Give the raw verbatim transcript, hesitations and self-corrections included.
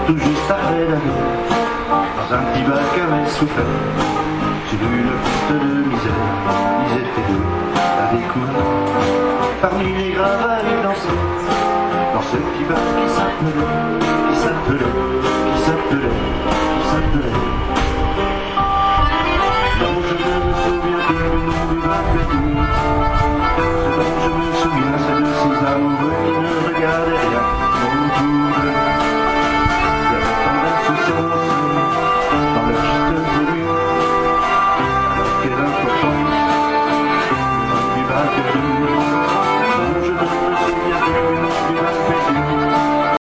tout juste arrivé d'ailleurs, dans un petit bac avait souffert. J'ai vu le piste de misère, ils étaient deux à découvrir. Parmi les gravats et danser, dans ce petit bac qui s'appelait, qui s'appelait, qui s'appelait, qui s'appelait